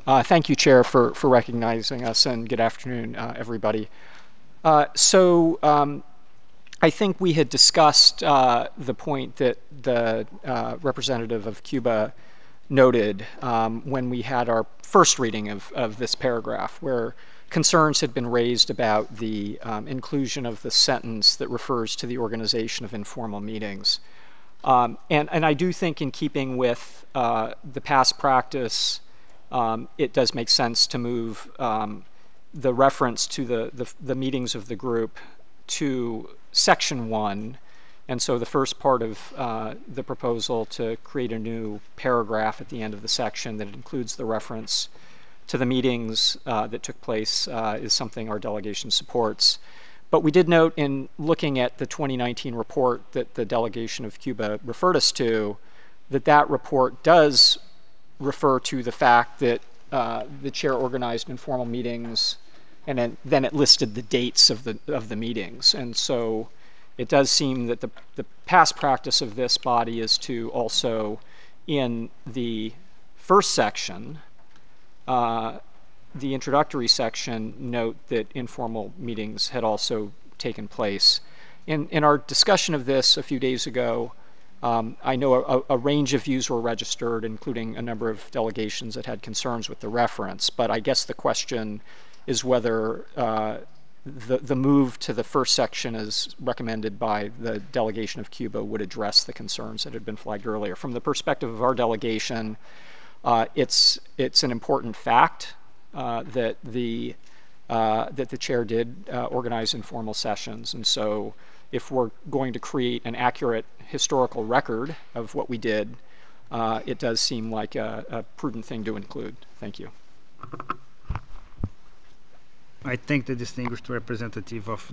Thank you, Chair, for recognizing us, and good afternoon, everybody. So I think we had discussed the point that the representative of Cuba noted when we had our first reading of this paragraph, where concerns had been raised about the inclusion of the sentence that refers to the organization of informal meetings. And I do think, in keeping with the past practice, it does make sense to move the reference to the meetings of the group to section 1. And so the first part of the proposal to create a new paragraph at the end of the section that includes the reference to the meetings that took place is something our delegation supports. But we did note, in looking at the 2019 report that the delegation of Cuba referred us to, that that report does refer to the fact that the chair organized informal meetings, and then it listed the dates of the meetings. And so it does seem that the past practice of this body is to also, in the first section, the introductory section, note that informal meetings had also taken place. In our discussion of this a few days ago, I know a range of views were registered, including a number of delegations that had concerns with the reference. But I guess the question is whether the move to the first section, as recommended by the delegation of Cuba, would address the concerns that had been flagged earlier. From the perspective of our delegation, it's an important fact that the chair did organize informal sessions. And so if we're going to create an accurate historical record of what we did, it does seem like a prudent thing to include. Thank you. I thank the distinguished representative of